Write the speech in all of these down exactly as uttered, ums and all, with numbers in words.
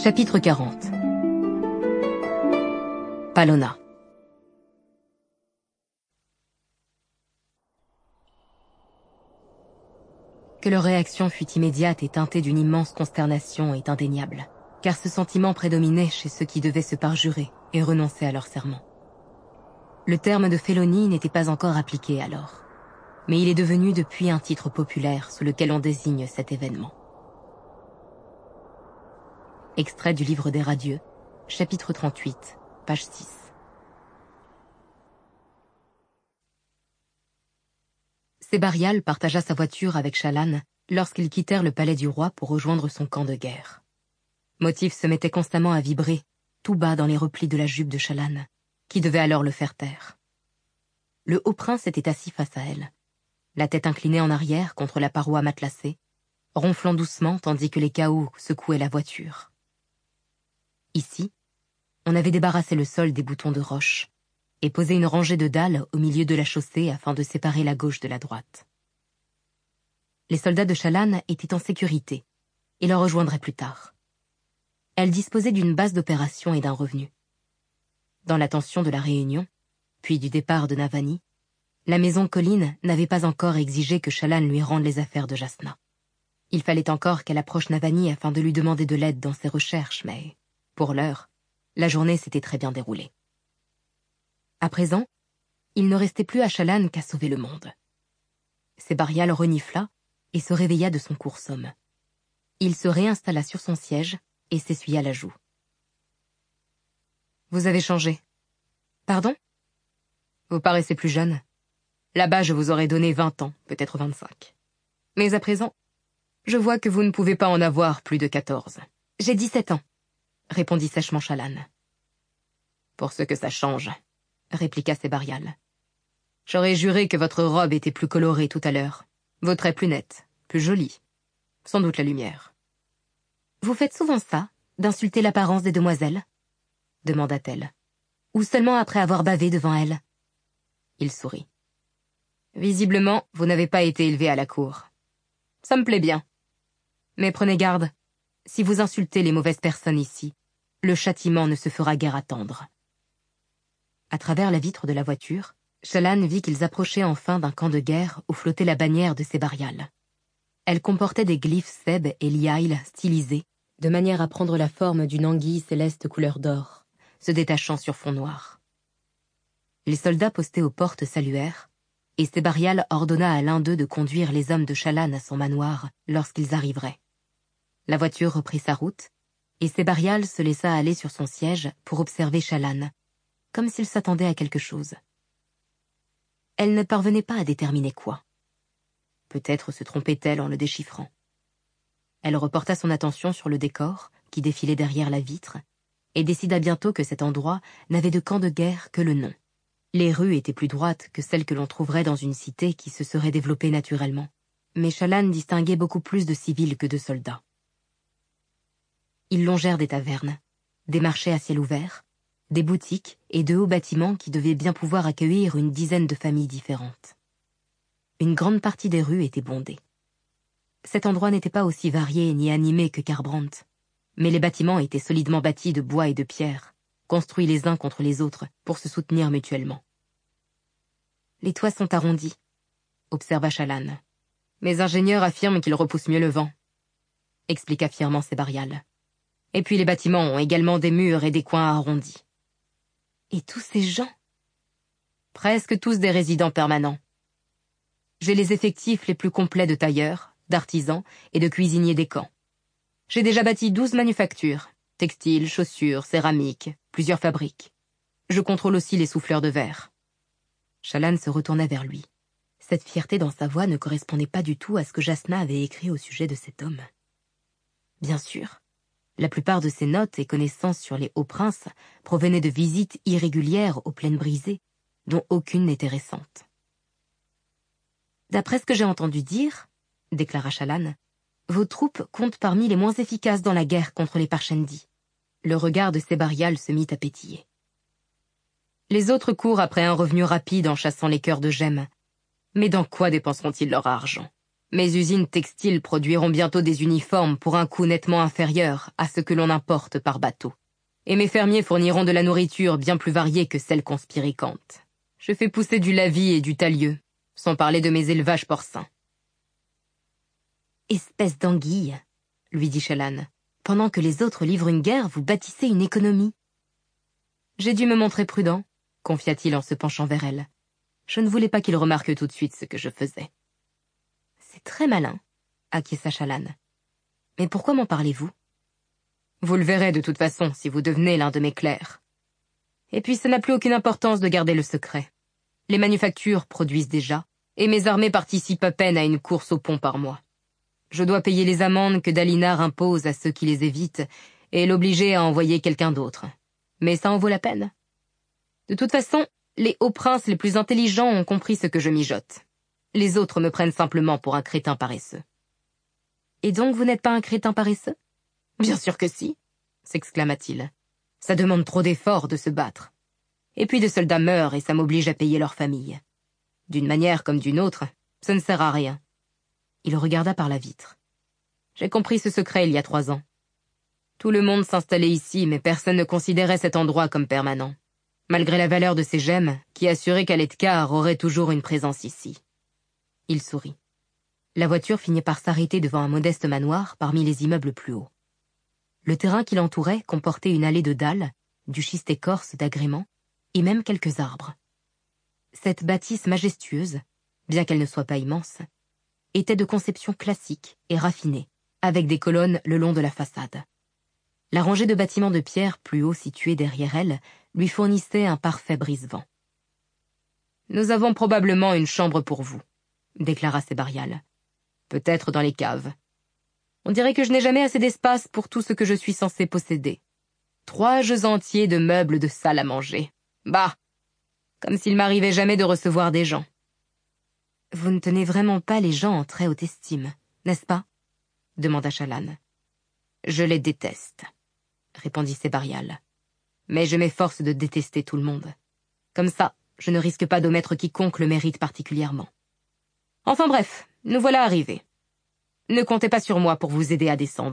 Chapitre quarante. Palona. Que leur réaction fût immédiate et teintée d'une immense consternation est indéniable, car ce sentiment prédominait chez ceux qui devaient se parjurer et renoncer à leur serment. Le terme de félonie n'était pas encore appliqué alors, mais il est devenu depuis un titre populaire sous lequel on désigne cet événement. Extrait du livre des Radieux, chapitre trente-huit, page six. Sébarial partagea sa voiture avec Chalanne lorsqu'ils quittèrent le palais du roi pour rejoindre son camp de guerre. Motif se mettait constamment à vibrer, tout bas dans les replis de la jupe de Chalanne, qui devait alors le faire taire. Le haut prince était assis face à elle, la tête inclinée en arrière contre la paroi matelassée, ronflant doucement tandis que les cahots secouaient la voiture. Ici, on avait débarrassé le sol des boutons de roche et posé une rangée de dalles au milieu de la chaussée afin de séparer la gauche de la droite. Les soldats de Chalanne étaient en sécurité et le rejoindraient plus tard. Elle disposait d'une base d'opération et d'un revenu. Dans la tension de la réunion, puis du départ de Navani, la maison Colline n'avait pas encore exigé que Chalanne lui rende les affaires de Jasna. Il fallait encore qu'elle approche Navani afin de lui demander de l'aide dans ses recherches, mais, pour l'heure, la journée s'était très bien déroulée. À présent, il ne restait plus à Chalanne qu'à sauver le monde. Sébarial renifla et se réveilla de son court somme. Il se réinstalla sur son siège et s'essuya la joue. « Vous avez changé. Pardon ? Vous paraissez plus jeune. Là-bas, je vous aurais donné vingt ans, peut-être vingt-cinq. Mais à présent, je vois que vous ne pouvez pas en avoir plus de quatorze. J'ai dix-sept ans, répondit sèchement Chalanne. Pour ce que ça change, répliqua Sébarial. J'aurais juré que votre robe était plus colorée tout à l'heure, vos traits plus nets, plus jolis. Sans doute la lumière. Vous faites souvent ça, d'insulter l'apparence des demoiselles ? Demanda-t-elle. Ou seulement après avoir bavé devant elles ? Il sourit. Visiblement, vous n'avez pas été élevé à la cour. Ça me plaît bien. Mais prenez garde, si vous insultez les mauvaises personnes ici, le châtiment ne se fera guère attendre. À travers la vitre de la voiture, Chalanne vit qu'ils approchaient enfin d'un camp de guerre où flottait la bannière de Sébarial. Elle comportait des glyphes Seb et Liaïl stylisés, de manière à prendre la forme d'une anguille céleste couleur d'or, se détachant sur fond noir. Les soldats postés aux portes saluèrent, et Sébarial ordonna à l'un d'eux de conduire les hommes de Chalanne à son manoir lorsqu'ils arriveraient. La voiture reprit sa route, et Sébarial se laissa aller sur son siège pour observer Chalanne, comme s'il s'attendait à quelque chose. Elle ne parvenait pas à déterminer quoi. Peut-être se trompait-elle en le déchiffrant. Elle reporta son attention sur le décor, qui défilait derrière la vitre, et décida bientôt que cet endroit n'avait de camp de guerre que le nom. Les rues étaient plus droites que celles que l'on trouverait dans une cité qui se serait développée naturellement, mais Chalanne distinguait beaucoup plus de civils que de soldats. Ils longèrent des tavernes, des marchés à ciel ouvert, des boutiques et de hauts bâtiments qui devaient bien pouvoir accueillir une dizaine de familles différentes. Une grande partie des rues était bondée. Cet endroit n'était pas aussi varié ni animé que Carbrandt, mais les bâtiments étaient solidement bâtis de bois et de pierre, construits les uns contre les autres pour se soutenir mutuellement. Les toits sont arrondis, observa Chalanne. Mes ingénieurs affirment qu'ils repoussent mieux le vent, expliqua fièrement Sébarial. Et puis les bâtiments ont également des murs et des coins arrondis. Et tous ces gens ? Presque tous des résidents permanents. J'ai les effectifs les plus complets de tailleurs, d'artisans et de cuisiniers des camps. J'ai déjà bâti douze manufactures, textiles, chaussures, céramiques, plusieurs fabriques. Je contrôle aussi les souffleurs de verre. Chalanne se retourna vers lui. Cette fierté dans sa voix ne correspondait pas du tout à ce que Jasna avait écrit au sujet de cet homme. Bien sûr, la plupart de ses notes et connaissances sur les hauts princes provenaient de visites irrégulières aux plaines brisées, dont aucune n'était récente. D'après ce que j'ai entendu dire, déclara Chalanne, vos troupes comptent parmi les moins efficaces dans la guerre contre les Parchendi. Le regard de Sébarial se mit à pétiller. Les autres courent après un revenu rapide en chassant les cœurs de gemme. Mais dans quoi dépenseront-ils leur argent ? Mes usines textiles produiront bientôt des uniformes pour un coût nettement inférieur à ce que l'on importe par bateau. Et mes fermiers fourniront de la nourriture bien plus variée que celle qu'on spiricante. Je fais pousser du lavis et du talieu, sans parler de mes élevages porcins. Espèce d'anguille, lui dit Shallan. Pendant que les autres livrent une guerre, vous bâtissez une économie. J'ai dû me montrer prudent, confia-t-il en se penchant vers elle. Je ne voulais pas qu'il remarque tout de suite ce que je faisais. C'est très malin, acquiesça Shallan. Mais pourquoi m'en parlez-vous? Vous le verrez de toute façon si vous devenez l'un de mes clercs. Et puis ça n'a plus aucune importance de garder le secret. Les manufactures produisent déjà, et mes armées participent à peine à une course au pont par mois. Je dois payer les amendes que Dalinar impose à ceux qui les évitent, et l'obliger à envoyer quelqu'un d'autre. Mais ça en vaut la peine. De toute façon, les hauts princes les plus intelligents ont compris ce que je mijote. Les autres me prennent simplement pour un crétin paresseux. Et donc vous n'êtes pas un crétin paresseux? Bien sûr que si, s'exclama-t-il. Ça demande trop d'efforts de se battre. Et puis de soldats meurent et ça m'oblige à payer leur famille. D'une manière comme d'une autre, ça ne sert à rien. Il regarda par la vitre. J'ai compris ce secret il y a trois ans. Tout le monde s'installait ici, mais personne ne considérait cet endroit comme permanent, malgré la valeur de ces gemmes qui assuraient qu'Aletkar aurait toujours une présence ici. Il sourit. La voiture finit par s'arrêter devant un modeste manoir parmi les immeubles plus hauts. Le terrain qui l'entourait comportait une allée de dalles, du schiste écorce d'agréments, et même quelques arbres. Cette bâtisse majestueuse, bien qu'elle ne soit pas immense, était de conception classique et raffinée, avec des colonnes le long de la façade. La rangée de bâtiments de pierre plus haut situés derrière elle lui fournissait un parfait brise-vent. « Nous avons probablement une chambre pour vous », déclara Sebarial. « Peut-être dans les caves. On dirait que je n'ai jamais assez d'espace pour tout ce que je suis censé posséder. Trois jeux entiers de meubles de salle à manger. Bah, comme s'il m'arrivait jamais de recevoir des gens. » « Vous ne tenez vraiment pas les gens en très haute estime, n'est-ce pas ?» demanda Shallan. « Je les déteste, » répondit Sebarial. « Mais je m'efforce de détester tout le monde. Comme ça, je ne risque pas d'omettre quiconque le mérite particulièrement. Enfin bref, nous voilà arrivés. Ne comptez pas sur moi pour vous aider à descendre. »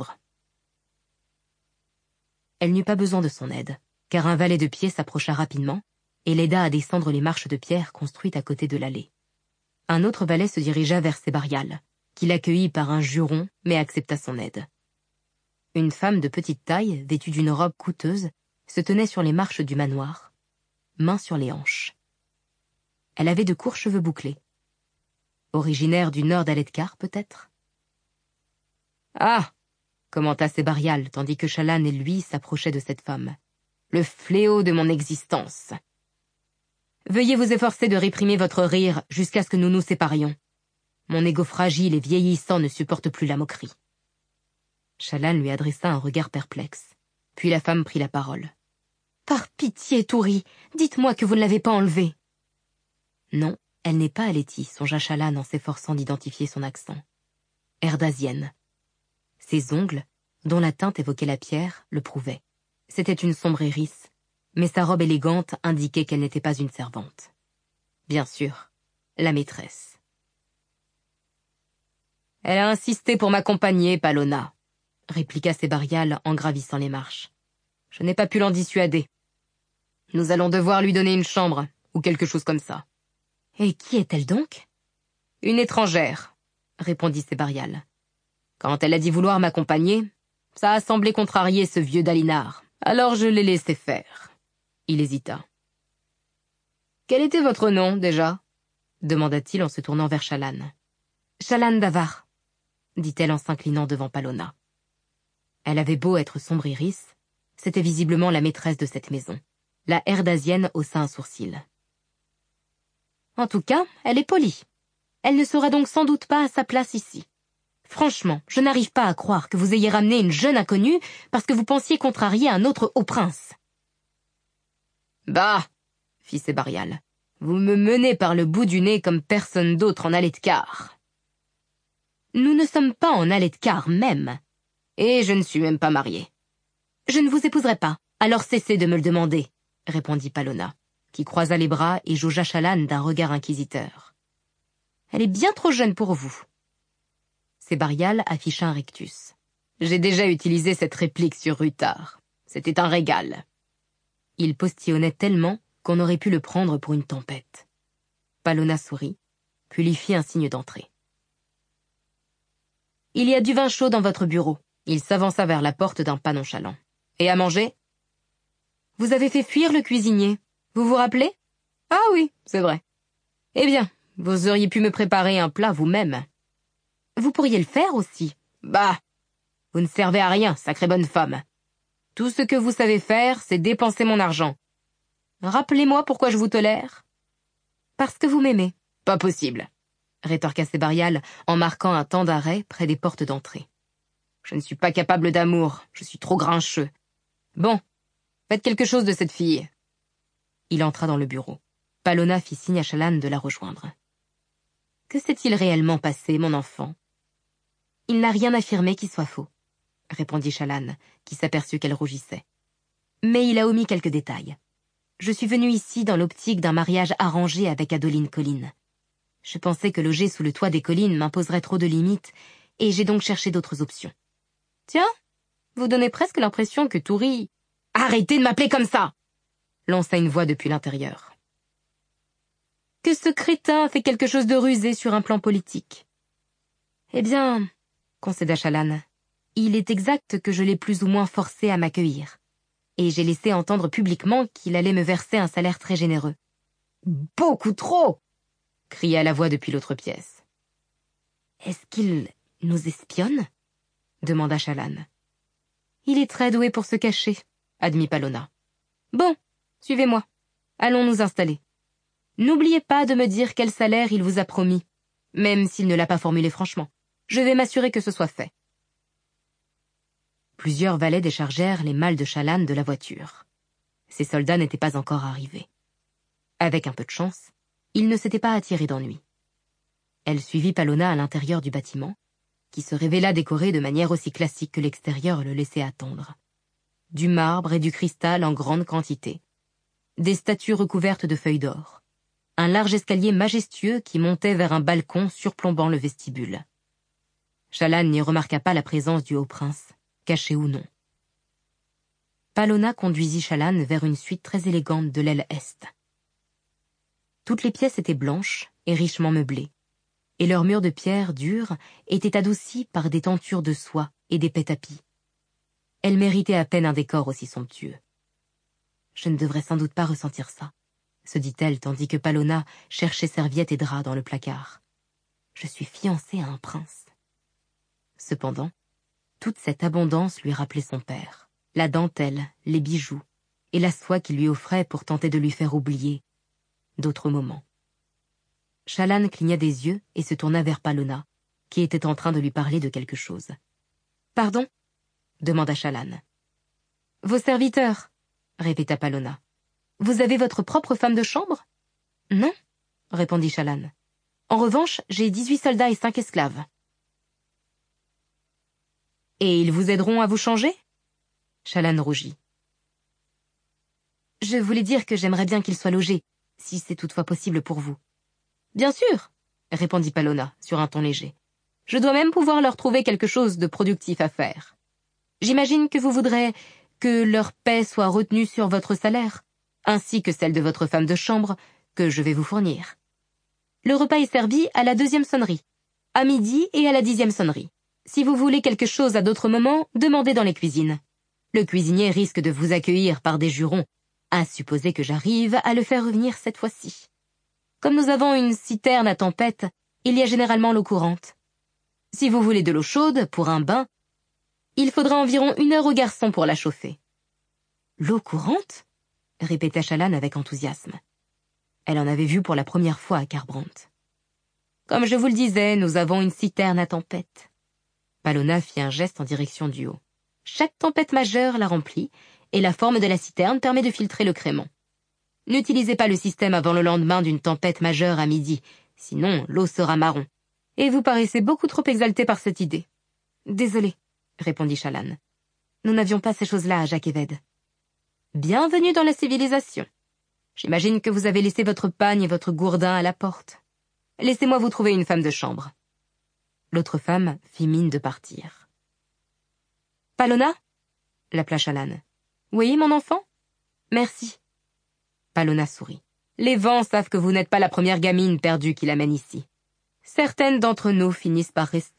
Elle n'eut pas besoin de son aide, car un valet de pied s'approcha rapidement et l'aida à descendre les marches de pierre construites à côté de l'allée. Un autre valet se dirigea vers Sebarial, qui l'accueillit par un juron, mais accepta son aide. Une femme de petite taille, vêtue d'une robe coûteuse, se tenait sur les marches du manoir, mains sur les hanches. Elle avait de courts cheveux bouclés. Originaire du nord d'Aletkar, peut-être? « Ah !» commenta Sebarial, tandis que Shallan et lui s'approchaient de cette femme. « Le fléau de mon existence !» Veuillez vous efforcer de réprimer votre rire jusqu'à ce que nous nous séparions. Mon égo fragile et vieillissant ne supporte plus la moquerie. Shallan lui adressa un regard perplexe. Puis la femme prit la parole. « Par pitié, Touri, dites-moi que vous ne l'avez pas enlevée. » Non, elle n'est pas Alethi, songea Shallan en s'efforçant d'identifier son accent. Erdasienne. Ses ongles, dont la teinte évoquait la pierre, le prouvaient. C'était une sombre hérisse, mais sa robe élégante indiquait qu'elle n'était pas une servante. Bien sûr, la maîtresse. « Elle a insisté pour m'accompagner, Palona, » répliqua Sebarial en gravissant les marches. « Je n'ai pas pu l'en dissuader. Nous allons devoir lui donner une chambre, ou quelque chose comme ça. »« Et qui est-elle donc ?»« Une étrangère, » répondit Sebarial. « Quand elle a dit vouloir m'accompagner, ça a semblé contrarier ce vieux Dalinar, alors je l'ai laissé faire. » Il hésita. « Quel était votre nom, déjà ?» demanda-t-il en se tournant vers Shallan. « Shallan Davar, » dit-elle en s'inclinant devant Palona. Elle avait beau être sombre iris, c'était visiblement la maîtresse de cette maison. La Erdasienne haussa un sourcil. « En tout cas, elle est polie. Elle ne sera donc sans doute pas à sa place ici. Franchement, je n'arrive pas à croire que vous ayez ramené une jeune inconnue parce que vous pensiez contrarier un autre haut prince. » « Bah !» fit Sebarial. « Vous me menez par le bout du nez comme personne d'autre en Aletkar. »« Nous ne sommes pas en Aletkar même. Et je ne suis même pas marié. »« Je ne vous épouserai pas, alors cessez de me le demander, » répondit Palona, qui croisa les bras et jaugea Shallan d'un regard inquisiteur. « Elle est bien trop jeune pour vous. » Sébarial afficha un rictus. J'ai déjà utilisé cette réplique sur Ruthard. C'était un régal. Il postillonnait tellement qu'on aurait pu le prendre pour une tempête. Palona sourit, puis lui fit un signe d'entrée. « Il y a du vin chaud dans votre bureau. » Il s'avança vers la porte d'un pas nonchalant. « Et à manger ?»« Vous avez fait fuir le cuisinier. Vous vous rappelez ? » ?»« Ah oui, c'est vrai. »« Eh bien, vous auriez pu me préparer un plat vous-même. »« Vous pourriez le faire aussi. »« Bah, vous ne servez à rien, sacrée bonne femme. Tout ce que vous savez faire, c'est dépenser mon argent. Rappelez-moi pourquoi je vous tolère. »« Parce que vous m'aimez. »« Pas possible. » rétorqua Sébarial en marquant un temps d'arrêt près des portes d'entrée. « Je ne suis pas capable d'amour, je suis trop grincheux. Bon, faites quelque chose de cette fille. » Il entra dans le bureau. Palona fit signe à Chalanne de la rejoindre. « Que s'est-il réellement passé, mon enfant ?»« Il n'a rien affirmé qui soit faux, » répondit Chalanne, qui s'aperçut qu'elle rougissait. « Mais il a omis quelques détails. Je suis venue ici dans l'optique d'un mariage arrangé avec Adeline Colline. Je pensais que loger sous le toit des collines m'imposerait trop de limites, et j'ai donc cherché d'autres options. »« Tiens, vous donnez presque l'impression que Toury... »« Arrêtez de m'appeler comme ça !» lança une voix depuis l'intérieur. « Que ce crétin a fait quelque chose de rusé sur un plan politique. »« Eh bien, » concéda Chalanne, « il est exact que je l'ai plus ou moins forcé à m'accueillir, et j'ai laissé entendre publiquement qu'il allait me verser un salaire très généreux. »« Beaucoup trop !» cria la voix depuis l'autre pièce. « Est-ce qu'il nous espionne ?» demanda Chalanne. « Il est très doué pour se cacher, » admit Palona. « Bon, suivez-moi. Allons nous installer. N'oubliez pas de me dire quel salaire il vous a promis, même s'il ne l'a pas formulé franchement. Je vais m'assurer que ce soit fait. » Plusieurs valets déchargèrent les malles de Chalanne de la voiture. Ces soldats n'étaient pas encore arrivés. Avec un peu de chance, il ne s'était pas attiré d'ennui. Elle suivit Palona à l'intérieur du bâtiment, qui se révéla décoré de manière aussi classique que l'extérieur le laissait attendre. Du marbre et du cristal en grande quantité, des statues recouvertes de feuilles d'or, un large escalier majestueux qui montait vers un balcon surplombant le vestibule. Chalanne n'y remarqua pas la présence du haut prince, caché ou non. Palona conduisit Chalanne vers une suite très élégante de l'aile est. Toutes les pièces étaient blanches et richement meublées, et leurs murs de pierre dure étaient adoucis par des tentures de soie et d'épais tapis. Elle méritait à peine un décor aussi somptueux. « Je ne devrais sans doute pas ressentir ça, » se dit-elle tandis que Palona cherchait serviettes et draps dans le placard. « Je suis fiancée à un prince. » Cependant, toute cette abondance lui rappelait son père, la dentelle, les bijoux, et la soie qu'il lui offrait pour tenter de lui faire oublier d'autres moments. Chalanne cligna des yeux et se tourna vers Palona, qui était en train de lui parler de quelque chose. « Pardon ?» demanda Chalanne. « Vos serviteurs » répéta Palona. « Vous avez votre propre femme de chambre ?»« Non » répondit Chalanne. « En revanche, j'ai dix-huit soldats et cinq esclaves. »« Et ils vous aideront à vous changer ?» Chalanne rougit. « Je voulais dire que j'aimerais bien qu'ils soient logés, si c'est toutefois possible pour vous. »« Bien sûr !» répondit Palona, sur un ton léger. « Je dois même pouvoir leur trouver quelque chose de productif à faire. J'imagine que vous voudrez que leur paie soit retenue sur votre salaire, ainsi que celle de votre femme de chambre, que je vais vous fournir. Le repas est servi à la deuxième sonnerie, à midi et à la dixième sonnerie. Si vous voulez quelque chose à d'autres moments, demandez dans les cuisines. Le cuisinier risque de vous accueillir par des jurons, à supposer que j'arrive à le faire revenir cette fois-ci. Comme nous avons une citerne à tempête, il y a généralement l'eau courante. Si vous voulez de l'eau chaude pour un bain, il faudra environ une heure au garçon pour la chauffer. »« L'eau courante ?» répéta Chalanne avec enthousiasme. Elle en avait vu pour la première fois à Carbrandt. « Comme je vous le disais, nous avons une citerne à tempête. » Palona fit un geste en direction du haut. « Chaque tempête majeure la remplit, et la forme de la citerne permet de filtrer le crément. N'utilisez pas le système avant le lendemain d'une tempête majeure à midi, sinon l'eau sera marron. Et vous paraissez beaucoup trop exalté par cette idée. »« Désolé, » répondit Chalanne. « Nous n'avions pas ces choses-là à Jacques-Évède. »« Bienvenue dans la civilisation. J'imagine que vous avez laissé votre pagne et votre gourdin à la porte. Laissez-moi vous trouver une femme de chambre. » L'autre femme fit mine de partir. « Palona » l'appela Chalanne. « Oui, mon enfant ? Merci. » Palona sourit. « Les vents savent que vous n'êtes pas la première gamine perdue qui l'amène ici. Certaines d'entre nous finissent par rester. »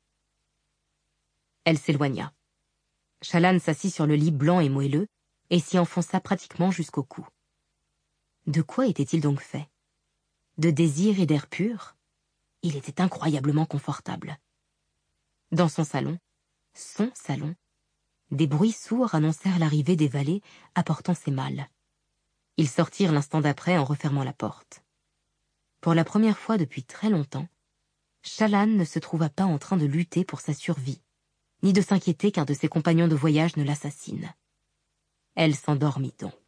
Elle s'éloigna. Chalanne s'assit sur le lit blanc et moelleux et s'y enfonça pratiquement jusqu'au cou. De quoi était-il donc fait? De désir et d'air pur? Il était incroyablement confortable. Dans son salon, son salon, des bruits sourds annoncèrent l'arrivée des valets apportant ses malles. Ils sortirent l'instant d'après en refermant la porte. Pour la première fois depuis très longtemps, Chalanne ne se trouva pas en train de lutter pour sa survie, ni de s'inquiéter qu'un de ses compagnons de voyage ne l'assassine. Elle s'endormit donc.